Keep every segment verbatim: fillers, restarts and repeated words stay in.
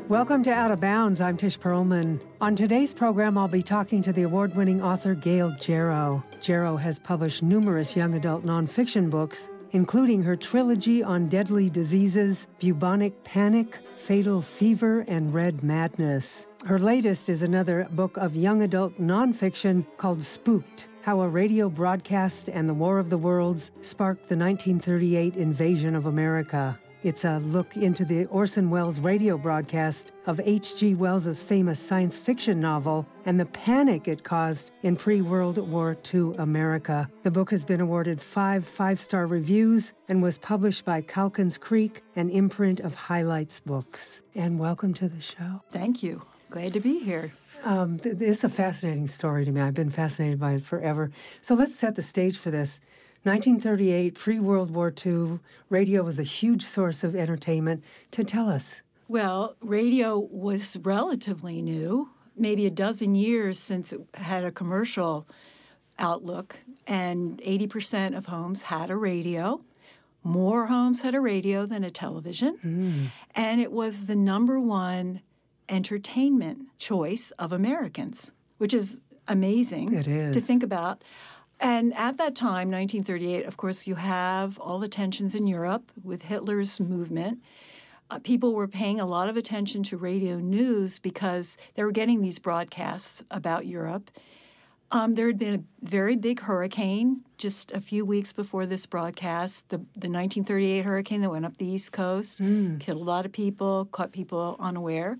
Welcome to Out of Bounds. I'm Tish Perlman. On today's program, I'll be talking to the award-winning author Gail Jarrow. Jarrow has published numerous young adult nonfiction books, including her trilogy on deadly diseases, Bubonic Panic, Fatal Fever, and Red Madness. Her latest is another book of young adult nonfiction called Spooked: How a Radio Broadcast and the War of the Worlds Sparked the nineteen thirty-eight Invasion of America. It's a look into the Orson Welles radio broadcast of H G Wells's famous science fiction novel and the panic it caused in pre-World War Two America. The book has been awarded five five-star reviews and was published by Calkins Creek, an imprint of Highlights Books. And welcome to the show. Thank you. Glad to be here. Um, th- this is a fascinating story to me. I've been fascinated by it forever. So let's set the stage for this. nineteen thirty-eight, pre-World War Two, radio was a huge source of entertainment. To tell us. Well, radio was relatively new, maybe a dozen years since it had a commercial outlook, and eighty percent of homes had a radio. More homes had a radio than a television, mm. and it was the number one entertainment choice of Americans, which is amazing it is. to think about. And at that time, nineteen thirty-eight, of course, you have all the tensions in Europe with Hitler's movement. Uh, people were paying a lot of attention to radio news because they were getting these broadcasts about Europe. Um, there had been a very big hurricane just a few weeks before this broadcast, the, the nineteen thirty-eight hurricane that went up the East Coast, mm. killed a lot of people, caught people unaware.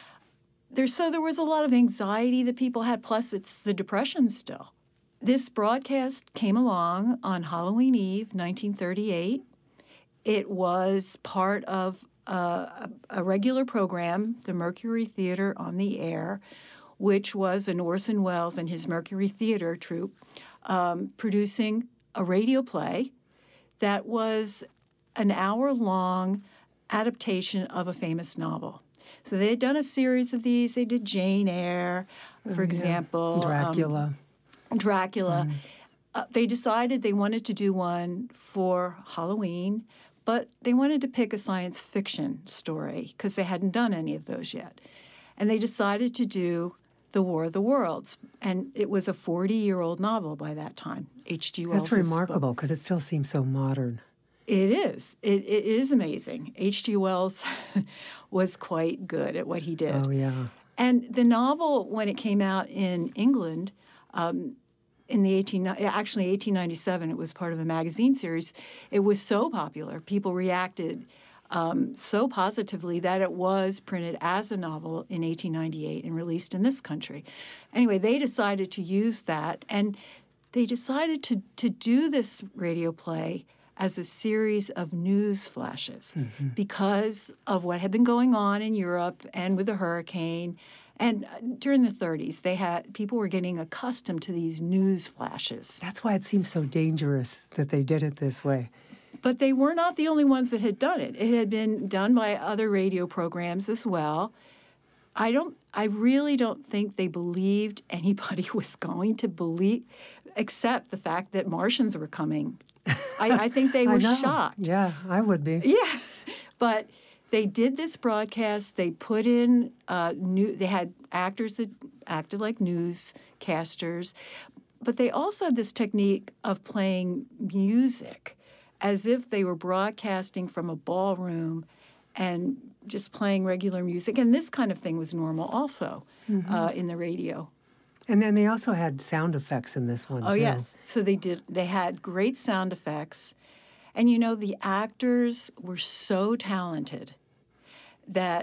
There, so there was a lot of anxiety that people had, plus it's the Depression still. This broadcast came along on Halloween Eve, nineteen thirty-eight. It was part of uh, a, a regular program, the Mercury Theater on the Air, which was an Orson Welles and his Mercury Theater troupe um, producing a radio play that was an hour-long adaptation of a famous novel. So they had done a series of these. They did Jane Eyre, for oh, example. Yeah. Dracula. Um, Dracula. Mm. Uh, they decided they wanted to do one for Halloween, but they wanted to pick a science fiction story because they hadn't done any of those yet. And they decided to do The War of the Worlds. And it was a forty-year-old novel by that time, H G Wells' That's remarkable because it still seems so modern. It is. It, it is amazing. H G Wells was quite good at what he did. Oh, yeah. And the novel, when it came out in England, Um, in the eighteen actually eighteen ninety-seven, it was part of a magazine series. It was so popular, people reacted um, so positively that it was printed as a novel in eighteen ninety-eight and released in this country. Anyway, they decided to use that, and they decided to to do this radio play as a series of news flashes mm-hmm. because of what had been going on in Europe and with the hurricane. And during the thirties, they had people were getting accustomed to these news flashes. That's why it seems so dangerous that they did it this way. But they were not the only ones that had done it. It had been done by other radio programs as well. I don't. I really don't think they believed anybody was going to believe, except the fact that Martians were coming. I, I think they were shocked. Yeah, I would be. Yeah, but. They did this broadcast. They put in uh, new. They had actors that acted like newscasters, but they also had this technique of playing music as if they were broadcasting from a ballroom and just playing regular music. And this kind of thing was normal also mm-hmm. uh, in the radio. And then they also had sound effects in this one, oh, too. Oh, yes. So they did. They had great sound effects. And, you know, the actors were so talented that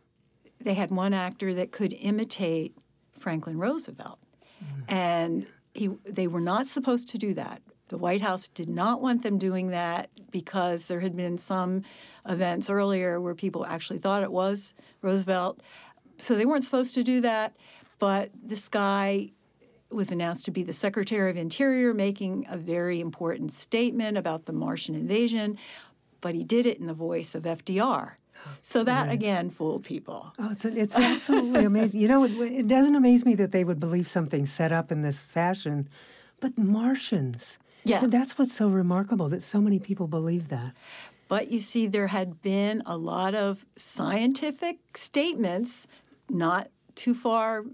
they had one actor that could imitate Franklin Roosevelt. Mm. And he, they were not supposed to do that. The White House did not want them doing that because there had been some events earlier where people actually thought it was Roosevelt. So they weren't supposed to do that. But this guy was announced to be the Secretary of Interior, making a very important statement about the Martian invasion, but he did it in the voice of F D R. So that, yeah. again, fooled people. Oh, it's, it's absolutely amazing. You know, it, it doesn't amaze me that they would believe something set up in this fashion, but Martians. Yeah. And that's what's so remarkable, that so many people believe that. But you see, there had been a lot of scientific statements not too far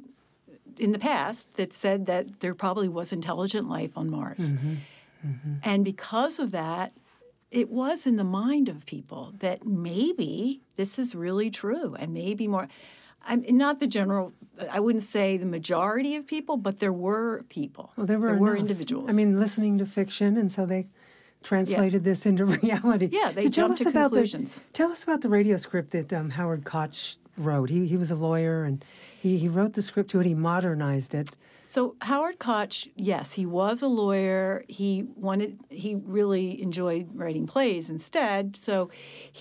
in the past that said that there probably was intelligent life on Mars. Mm-hmm. Mm-hmm. And because of that, it was in the mind of people that maybe this is really true and maybe more. I'm not the general, I wouldn't say the majority of people, but there were people. Well, there were, there were enough. individuals. I mean, listening to fiction, and so they translated yeah. this into reality. Yeah, they so jumped to conclusions. The, tell us about the radio script that um, Howard Koch wrote. He he was a lawyer, and he, he wrote the script to it. He modernized it. So Howard Koch, yes, he was a lawyer. He wanted, he really enjoyed writing plays instead. So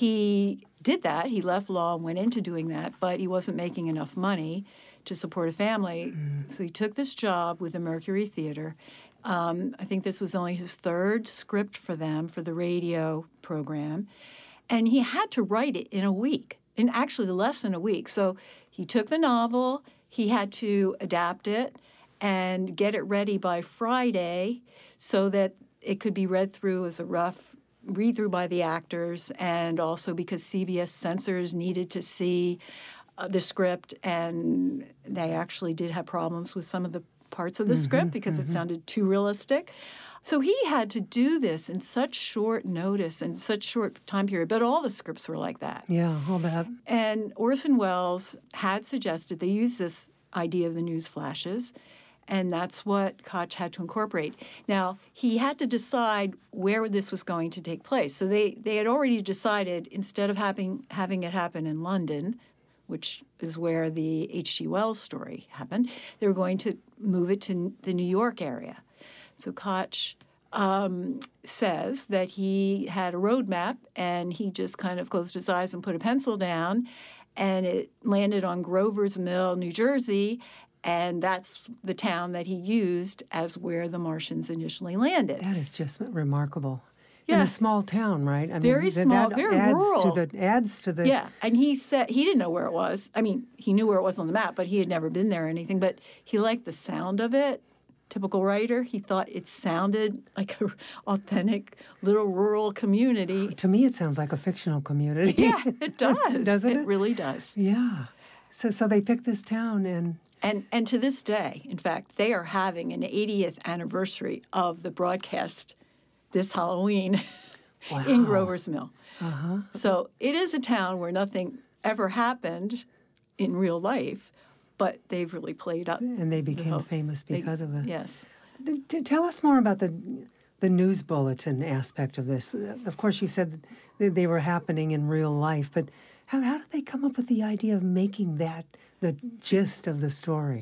he did that. He left law and went into doing that, but he wasn't making enough money to support a family. Mm. So he took this job with the Mercury Theater. Um, I think this was only his third script for them for the radio program. And he had to write it in a week, in actually less than a week. So he took the novel, he had to adapt it, and get it ready by Friday so that it could be read through as a rough read-through by the actors, and also because C B S censors needed to see uh, the script, and they actually did have problems with some of the parts of the mm-hmm, script because mm-hmm. it sounded too realistic. So he had to do this in such short notice and such short time period, but all the scripts were like that. Yeah, all that. And Orson Welles had suggested they use this idea of the news flashes, and that's what Koch had to incorporate. Now, he had to decide where this was going to take place. So they, they had already decided, instead of having having it happen in London, which is where the H G Wells story happened, they were going to move it to the New York area. So Koch um, says that he had a roadmap, and he just kind of closed his eyes and put a pencil down, and it landed on Grover's Mill, New Jersey, and that's the town that he used as where the Martians initially landed. That is just remarkable. Yeah. In a small town, right? I very mean, small, that very adds rural. To the, adds to the... Yeah, and he said he didn't know where it was. I mean, he knew where it was on the map, but he had never been there or anything. But he liked the sound of it. Typical writer. He thought it sounded like an authentic little rural community. To me, it sounds like a fictional community. Yeah, it does. Doesn't it? It really does. Yeah. So, so they picked this town and... And and to this day, in fact, they are having an eightieth anniversary of the broadcast this Halloween wow. in Grover's Mill. Uh-huh. So it is a town where nothing ever happened in real life, but they've really played up. And they became the, famous because they, of it. Yes. D- d- tell us more about the the news bulletin aspect of this. Of course, you said that they were happening in real life, but how, how did they come up with the idea of making that the gist of the story?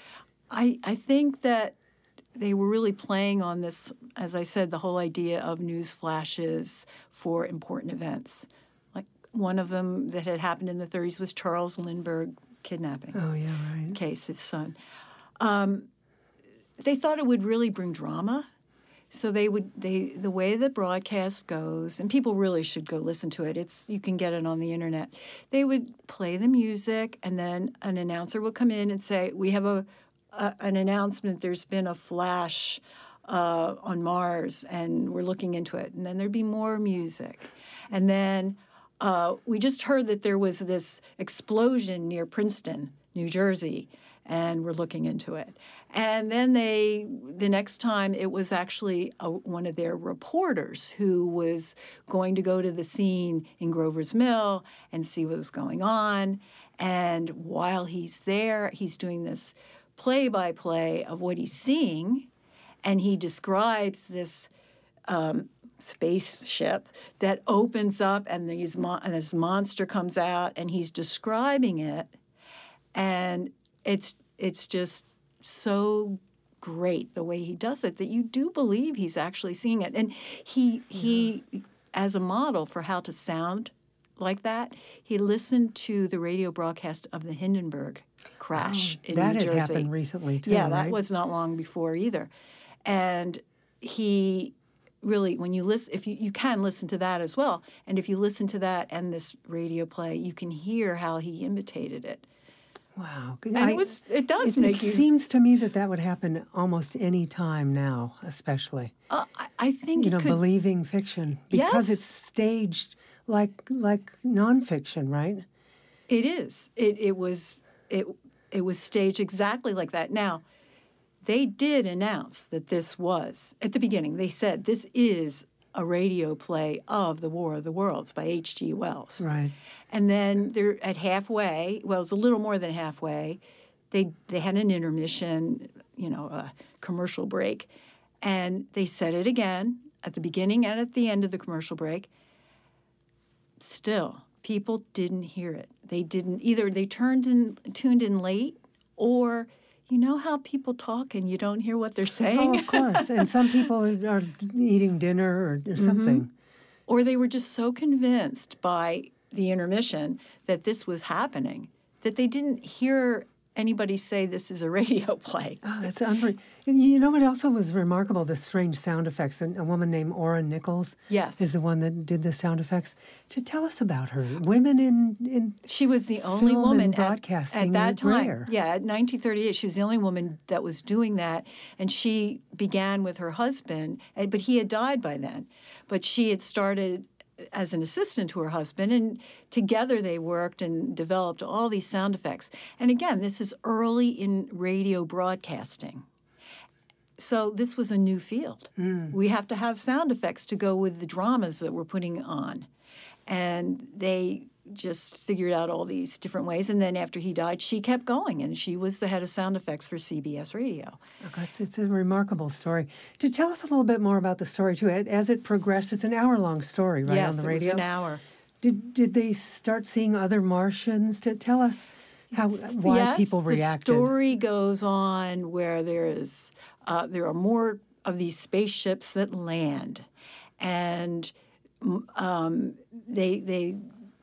I I think that they were really playing on this, as I said, the whole idea of news flashes for important events. Like one of them that had happened in the thirties was Charles Lindbergh kidnapping. Oh, yeah, right. Case, his son. Um, they thought it would really bring drama. So they would they the way the broadcast goes, and people really should go listen to it. It's you can get it on the internet. They would play the music, and then an announcer would come in and say, "We have a, a an announcement. There's been a flash uh, on Mars, and we're looking into it." And then there'd be more music, and then uh, we just heard that there was this explosion near Princeton, New Jersey, and we're looking into it. And then they, the next time, it was actually a, one of their reporters who was going to go to the scene in Grover's Mill and see what was going on. And while he's there, he's doing this play-by-play of what he's seeing, and he describes this um, spaceship that opens up, and, these mon- and this monster comes out, and he's describing it, and it's it's just so great the way he does it that you do believe he's actually seeing it. And he yeah. he, as a model for how to sound like that, he listened to the radio broadcast of the Hindenburg crash oh, in New Jersey. That had happened recently, too, Yeah, right? that was not long before either. And he really, when you listen, if you, you can listen to that as well, and if you listen to that and this radio play, you can hear how he imitated it. Wow. And I, it, was, it does it, make it you... It seems to me that that would happen almost any time now, especially. Uh, I, I think you it know, could... believing fiction. Because yes. it's staged like like nonfiction, right? It is. It it was it it was staged exactly like that. Now, they did announce that this was, at the beginning, they said this is a radio play of The War of the Worlds by H G Wells. Right. And then they're at halfway, well, it's a little more than halfway, they they had an intermission, you know, a commercial break, and they said it again at the beginning and at the end of the commercial break. Still, people didn't hear it. They didn't, either they turned in, tuned in late, or you know how people talk and you don't hear what they're saying? Oh, of course. And some people are eating dinner or, or something. Mm-hmm. Or they were just so convinced by the intermission that this was happening that they didn't hear anybody say this is a radio play. Oh, that's unbelievable. You know what also was remarkable? The strange sound effects. And a woman named Orrin Nichols yes. is the one that did the sound effects. To tell us about her. Women in, in she was the only film woman and broadcasting at, at that time. Rare. Yeah, at nineteen thirty-eight, she was the only woman that was doing that. And she began with her husband, but he had died by then. But she had started as an assistant to her husband, and together they worked and developed all these sound effects. And again, this is early in radio broadcasting. So this was a new field. Mm. We have to have sound effects to go with the dramas that we're putting on. And they just figured out all these different ways. And then after he died, she kept going, and she was the head of sound effects for C B S Radio. Oh, it's, it's a remarkable story. To tell us a little bit more about the story, too, as it progressed, it's an hour-long story, right, yes, on the radio? Yes, it was an hour. Did did they start seeing other Martians? To tell us how why yes, people reacted. The story goes on where there is uh, there are more of these spaceships that land, and um, they they.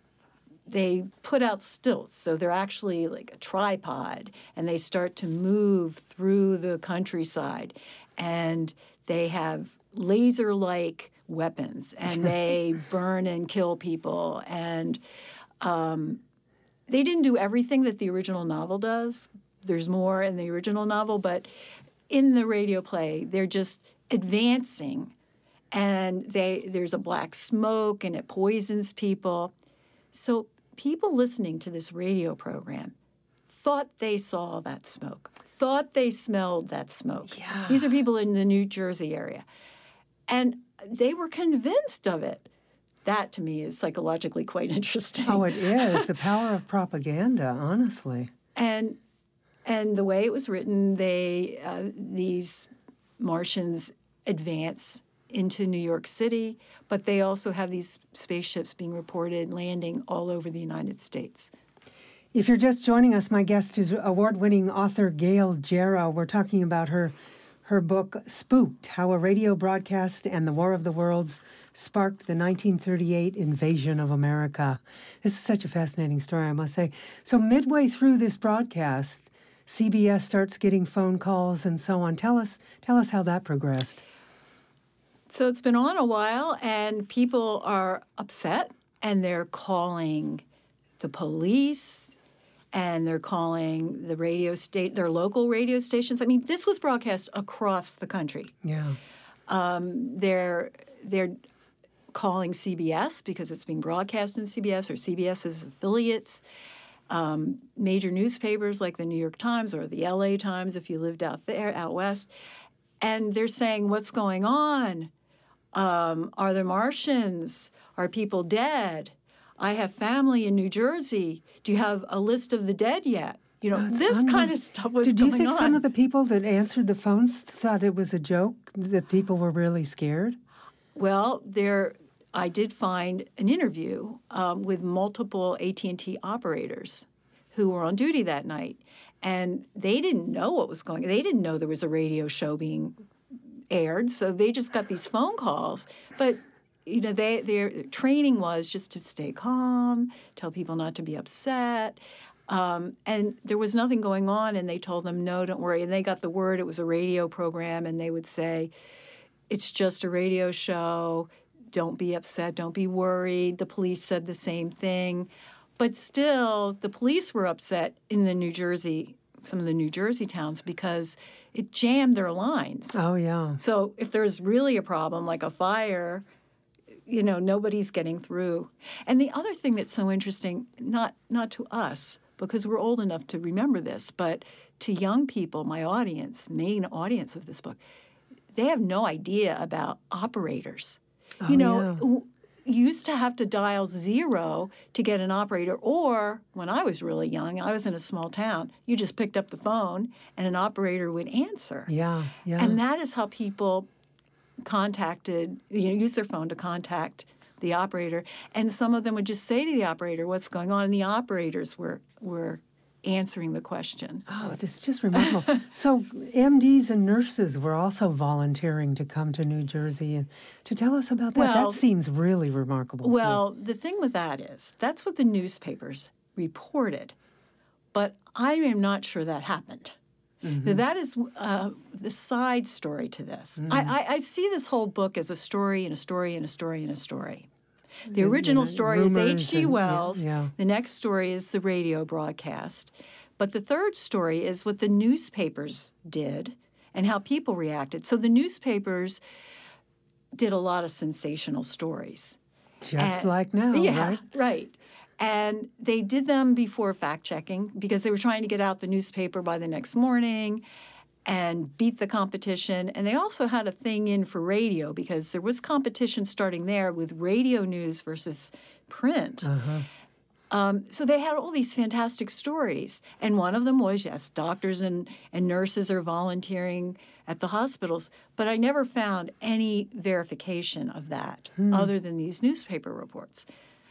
They put out stilts, so they're actually like a tripod, and they start to move through the countryside, and they have laser-like weapons, and they burn and kill people, and um, they didn't do everything that the original novel does. There's more in the original novel, but in the radio play, they're just advancing, and they there's a black smoke, and it poisons people. So people listening to this radio program thought they saw that smoke, thought they smelled that smoke. Yeah. These are people in the New Jersey area. And they were convinced of it. That, to me, is psychologically quite interesting. Oh, it is. The power of propaganda, honestly. And and the way it was written, they uh, these Martians advance into New York City, but they also have these spaceships being reported landing all over the United States. If you're just joining us, my guest is award-winning author Gail Jarrow. We're talking about her her book, Spooked, How a Radio Broadcast and the War of the Worlds Sparked the nineteen thirty-eight Invasion of America. This is such a fascinating story, I must say. So midway through this broadcast, C B S starts getting phone calls and so on. Tell us, tell us how that progressed. So it's been on a while, and people are upset, and they're calling the police, and they're calling the radio state, their local radio stations. I mean, this was broadcast across the country. Yeah. Um, they're they're calling C B S because it's being broadcast in C B S or CBS's affiliates. Um, major newspapers like the New York Times or the L A Times, if you lived out there, out west, and they're saying, "What's going on? Um, are there Martians? Are people dead? I have family in New Jersey. Do you have a list of the dead yet?" You know, That's this unreal. kind of stuff was Did going you think on. some of the people that answered the phones thought it was a joke, that people were really scared? Well, there, I did find an interview um, with multiple A T and T operators who were on duty that night, and they didn't know what was going on. They didn't know there was a radio show being aired, so they just got these phone calls. But you know, they, their training was just to stay calm, tell people not to be upset. Um, and there was nothing going on, and they told them, no, don't worry. And they got the word it was a radio program, and they would say, it's just a radio show. Don't be upset. Don't be worried. The police said the same thing. But still, the police were upset in the New Jersey, some of the New Jersey towns, because it jammed their lines. Oh, yeah. So if there's really a problem, like a fire, you know, nobody's getting through. And the other thing that's so interesting, not not to us, because we're old enough to remember this, but to young people, my audience, main audience of this book, they have no idea about operators. Oh, you know, yeah. w- you used to have to dial zero to get an operator, or when I was really young, I was in a small town, you just picked up the phone and an operator would answer. Yeah, yeah. And that is how people contacted, you know, used their phone to contact the operator. And some of them would just say to the operator, what's going on? And the operators were were answering the question. Oh, it's just remarkable. So M Ds and nurses were also volunteering to come to New Jersey and to tell us about that. Well- that seems really remarkable to me. Well, the thing with that is, that's what the newspapers reported. But I am not sure that happened. Mm-hmm. That is uh, the side story to this. Mm. I, I, I see this whole book as a story and a story and a story and a story. The The- original the story is rumors H G. and- Wells. yeah, yeah. The next story is the radio broadcast. But the third story is what the newspapers did and how people reacted. So the newspapers did a lot of sensational stories. Just and- like now, yeah, right? right. And they did them before fact-checking because they were trying to get out the newspaper by the next morning and beat the competition. And they also had a thing in for radio because there was competition starting there with radio news versus print. Uh-huh. Um, so they had all these fantastic stories. And one of them was, yes, doctors and, and nurses are volunteering at the hospitals. But I never found any verification of that other than these newspaper reports.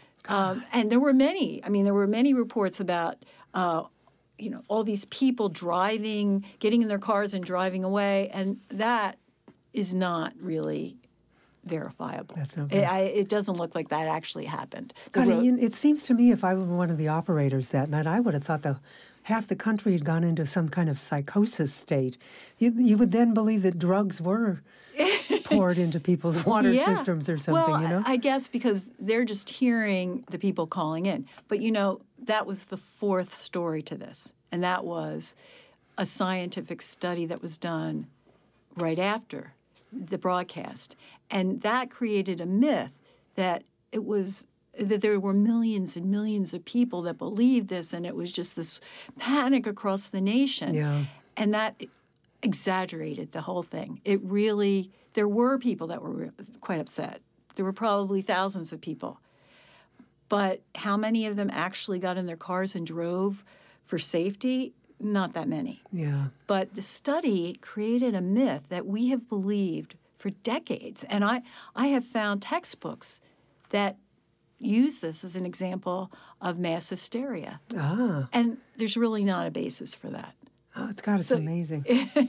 Um, and there were many. I mean, there were many reports about, uh, you know, all these people driving, getting in their cars and driving away. And that is not really verifiable. That's not it, I, it doesn't look like that actually happened. The God, ro- you- it seems to me if I were one of the operators that night, I would have thought the half the country had gone into some kind of psychosis state. You, you would then believe that drugs were poured into people's water Yeah. systems or something, well, you know? I I guess because they're just hearing the people calling in. But, you know, that was the fourth story to this, and that was a scientific study that was done right after the broadcast. And that created a myth that it was that there were millions and millions of people that believed this, and it was just this panic across the nation. Yeah. And that exaggerated the whole thing. It really, there were people that were quite upset. There were probably thousands of people. But how many of them actually got in their cars and drove for safety? Not that many. Yeah. But the study created a myth that we have believed for decades. And I, I have found textbooks that use this as an example of mass hysteria. Ah. And there's really not a basis for that. Oh, it's God, it's So- amazing.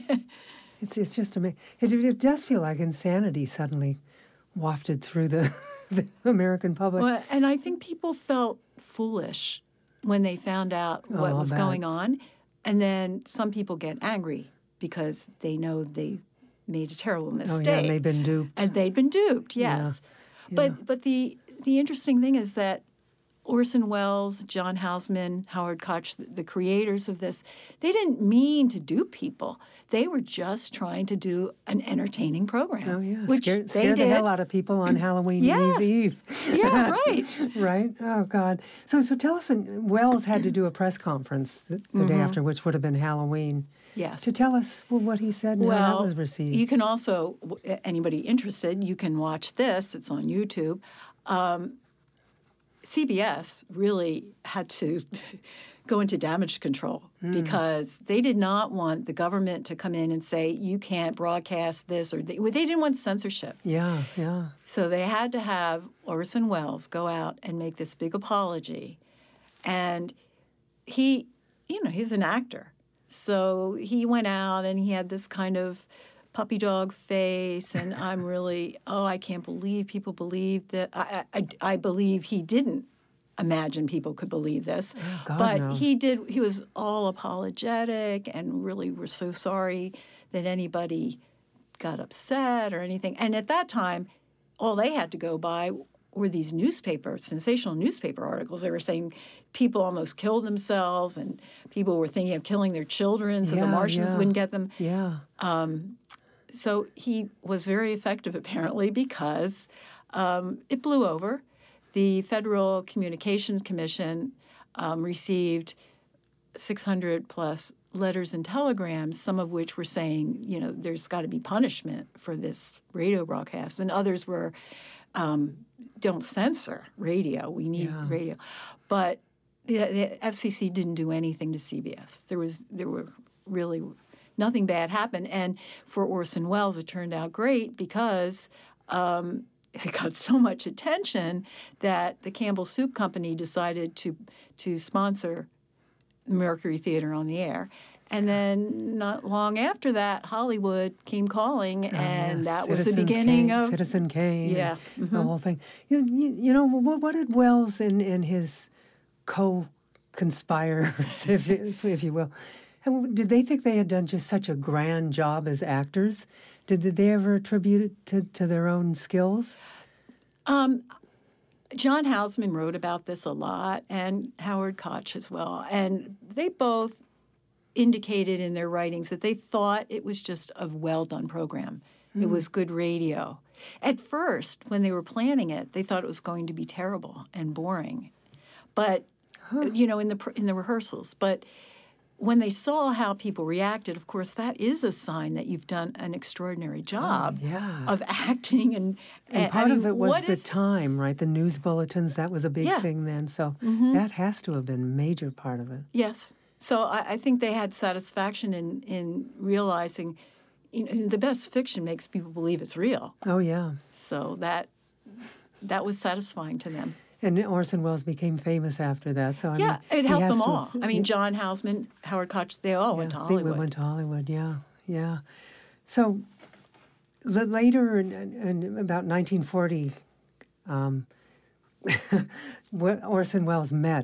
it's it's just amazing. It, it does feel like insanity suddenly wafted through the, the American public. Well, and I think people felt foolish when they found out what Oh, I'll was bet. going on. And then some people get angry because they know they made a terrible oh, mistake. yeah, and they've been duped. And they'd been duped, yes. But but the the interesting thing is that Orson Welles, John Houseman, Howard Koch, the, the creators of this, they didn't mean to dupe people. They were just trying to do an entertaining program. Oh, yeah. Which Scare, they scare the did. hell out of people on Halloween Yeah. Eve Eve. Yeah, right. Right? Oh, God. So so tell us when Wells had to do a press conference the, the day after, which would have been Halloween, Yes. to tell us well, what he said and how Well, that was received. you can also, w- anybody interested, you can watch this. It's on YouTube. Um, C B S really had to go into damage control because they did not want the government to come in and say, you can't broadcast this, or they, they didn't want censorship. yeah, yeah. So they had to have Orson Welles go out and make this big apology. And he, you know, he's an actor. So he went out and he had this kind of puppy dog face, and I'm really, oh, I can't believe people believe that. I, I, I believe he didn't imagine people could believe this. Oh, God, but no. he did, he was all apologetic and really we're so sorry that anybody got upset or anything. And at that time, all they had to go by were these newspaper, sensational newspaper articles. They were saying people almost killed themselves, and people were thinking of killing their children so yeah, the Martians yeah. wouldn't get them. Yeah. Um, so he was very effective, apparently, because um, it blew over. The Federal Communications Commission um, received six hundred plus letters and telegrams, some of which were saying, you know, there's got to be punishment for this radio broadcast, and others were, um, don't censor radio. We need Yeah. radio. But the, the F C C didn't do anything to C B S. There was there were really nothing bad happened. And for Orson Welles, it turned out great because um, it got so much attention that the Campbell Soup Company decided to to sponsor the Mercury Theater on the air. And then not long after that, Hollywood came calling, and yes. that was the Citizens beginning Kane, of Citizen Kane. Yeah. and Mhm. The whole thing. You, you, you know, what, what did Wells and, and his co-conspirators, if, you- if you will, and did they think they had done just such a grand job as actors? Did, did they ever attribute it to, to their own skills? Um, John Houseman wrote about this a lot, and Howard Koch as well. And they both indicated in their writings that they thought it was just a well-done program. Mm. It was good radio. At first, when they were planning it, they thought it was going to be terrible and boring. But, huh. you know, in the in the rehearsals. But when they saw how people reacted, of course, that is a sign that you've done an extraordinary job oh, yeah. of acting. And, and, and part I mean, of it was the is, time, right? The news bulletins, that was a big yeah. thing then. So mm-hmm. that has to have been a major part of it. Yes. So I, I think they had satisfaction in, in realizing, you know, the best fiction makes people believe it's real. Oh, yeah. So that that was satisfying to them. And Orson Welles became famous after that. So I yeah, mean, it helped them to, all. I mean, John Houseman, Howard Koch, they all yeah, went to Hollywood. They went to Hollywood, yeah, yeah. So l- later, in, in about nineteen forty, um, Orson Welles met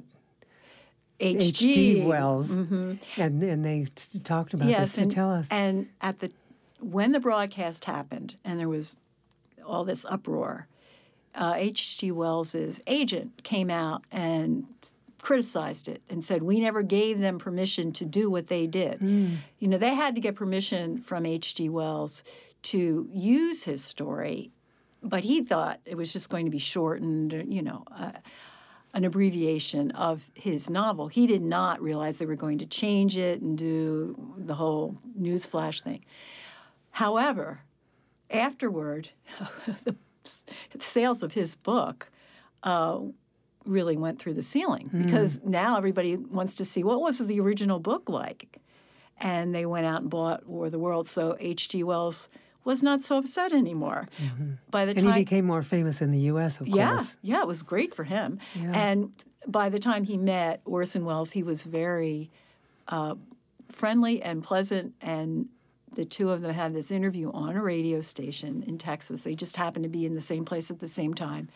H G Wells, mm-hmm. and and they t- talked about yes, this to and, tell us. And at the when the broadcast happened, and there was all this uproar, uh, H G Wells's agent came out and criticized it and said, we never gave them permission to do what they did. Mm. You know, they had to get permission from H G Wells to use his story, but he thought it was just going to be shortened, you know, uh, an abbreviation of his novel. He did not realize they were going to change it and do the whole newsflash thing. However, afterward, the sales of his book uh, really went through the ceiling mm. because now everybody wants to see what was the original book like. And they went out and bought War of the Worlds, so H G Wells was not so upset anymore. Mm-hmm. By the and time, he became more famous in the U S, of yeah, course. Yeah, it was great for him. Yeah. And by the time he met Orson Welles, he was very uh, friendly and pleasant, and the two of them had this interview on a radio station in Texas. They just happened to be in the same place at the same time.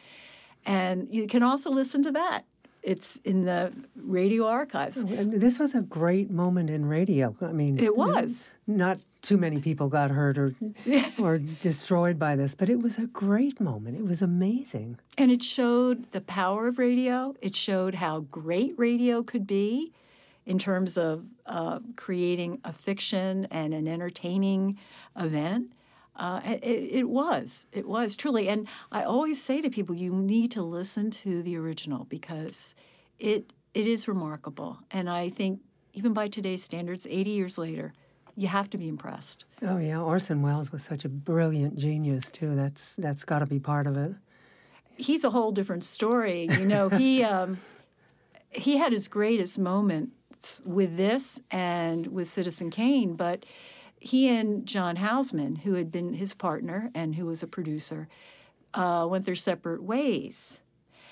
And you can also listen to that. It's in the radio archives. This was a great moment in radio. I mean, it was. Not too many people got hurt or or destroyed by this, but it was a great moment. It was amazing. And it showed the power of radio. It showed how great radio could be in terms of uh, creating a fiction and an entertaining event. Uh, it, it was. It was, truly. And I always say to people, you need to listen to the original because it it is remarkable. And I think even by today's standards, eighty years later, you have to be impressed. Oh, yeah. Orson Welles was such a brilliant genius, too. That's That's got to be part of it. He's a whole different story. You know, he um, he had his greatest moments with this and with Citizen Kane, but he and John Houseman, who had been his partner and who was a producer, uh, went their separate ways.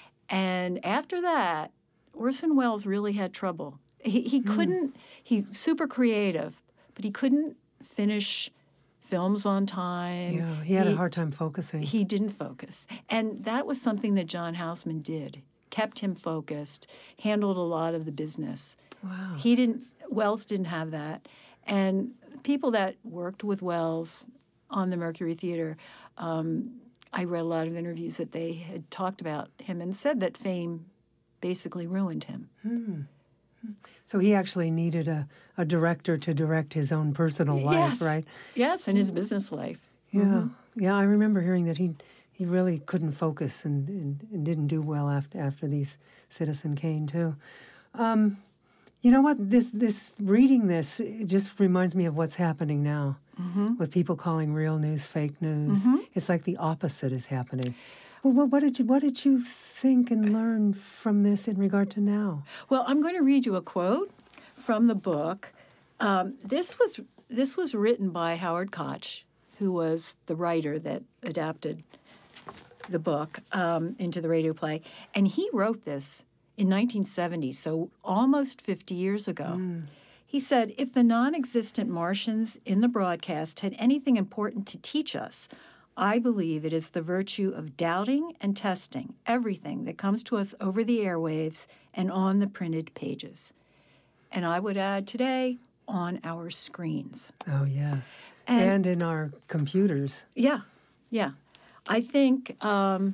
And after that, Orson Welles really had trouble. He, he mm. couldn't, he's super creative, but he couldn't finish films on time. Yeah, he had he, a hard time focusing. He didn't focus. And that was something that John Houseman did, kept him focused, handled a lot of the business. Wow. He didn't, Welles didn't have that. And people that worked with Welles on the Mercury Theater, um, I read a lot of interviews that they had talked about him and said that fame basically ruined him. Hmm. So he actually needed a, a director to direct his own personal life, yes. right? Yes, and his business life. Yeah, mm-hmm. yeah. I remember hearing that he he really couldn't focus and, and, and didn't do well after after these Citizen Kane too. Um, you know what? This this reading this it just reminds me of what's happening now mm-hmm. with people calling real news fake news. Mm-hmm. It's like the opposite is happening. Well, what, what did you what did you think and learn from this in regard to now? Well, I'm going to read you a quote from the book. Um, this was this was written by Howard Koch, who was the writer that adapted the book um, into the radio play, and he wrote this in nineteen seventy, so almost fifty years ago. Mm. He said, "If the non-existent Martians in the broadcast had anything important to teach us, I believe it is the virtue of doubting and testing everything that comes to us over the airwaves and on the printed pages." And I would add today, on our screens. Oh, yes. And, and in our computers. Yeah, yeah. I think um,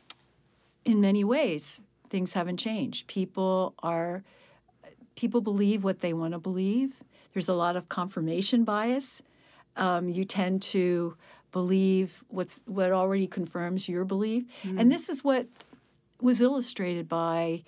in many ways, things haven't changed. People are, people believe what they want to believe. There's a lot of confirmation bias. Um, you tend to believe what's what already confirms your belief. Mm. And this is what was illustrated by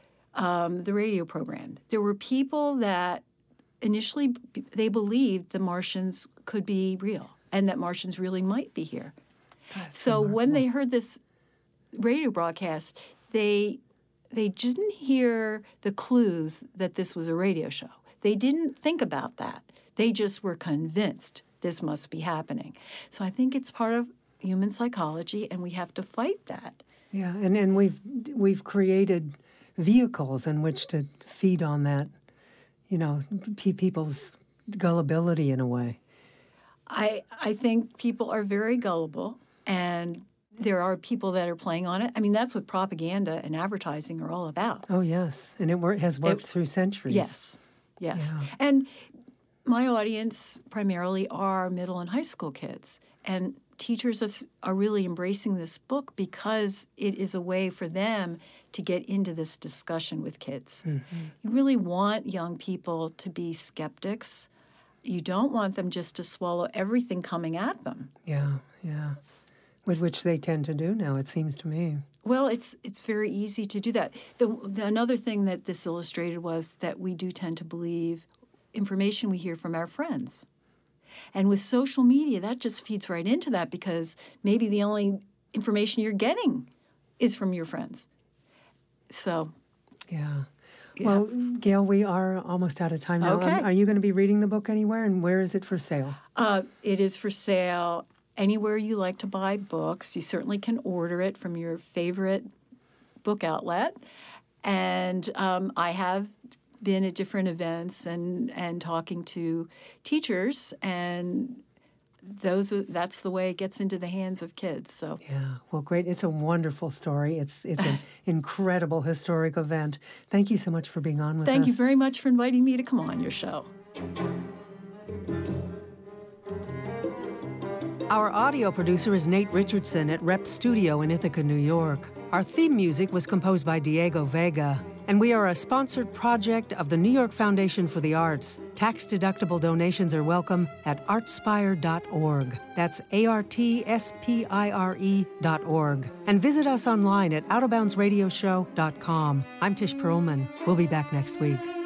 um, the radio program. There were people that initially they believed the Martians could be real and that Martians really might be here. That's so remarkable. When they heard this radio broadcast, they they didn't hear the clues that this was a radio show. They didn't think about that. They just were convinced this must be happening. So I think it's part of human psychology, and we have to fight that. Yeah, and, and we've we've created vehicles in which to feed on that, you know, pe- people's gullibility in a way. I I think people are very gullible, and there are people that are playing on it. I mean, that's what propaganda and advertising are all about. Oh, yes, and it wor- has worked it, through centuries. Yes, yes. Yeah. And my audience primarily are middle and high school kids, and teachers are really embracing this book because it is a way for them to get into this discussion with kids. Mm-hmm. You really want young people to be skeptics. You don't want them just to swallow everything coming at them. Yeah, yeah. With which they tend to do now, it seems to me. Well, it's it's very easy to do that. The, the, another thing that this illustrated was that we do tend to believe information we hear from our friends. And with social media, that just feeds right into that because maybe the only information you're getting is from your friends. So, yeah. yeah. Well, Gail, we are almost out of time now. Okay. Um, are you going to be reading the book anywhere, and where is it for sale? Uh, it is for sale anywhere you like to buy books. You certainly can order it from your favorite book outlet. And um, I have been at different events and, and talking to teachers, and those are, that's the way it gets into the hands of kids. So yeah, well, great. It's a wonderful story. It's it's an incredible historic event. Thank you so much for being on with Thank us. you very much for inviting me to come on your show. Our audio producer is Nate Richardson at Rep Studio in Ithaca, New York. Our theme music was composed by Diego Vega, and we are a sponsored project of the New York Foundation for the Arts. Tax-deductible donations are welcome at artspire dot org. That's A R T S P I R E dot org. And visit us online at out of bounds radio show dot com. I'm Tish Perlman. We'll be back next week.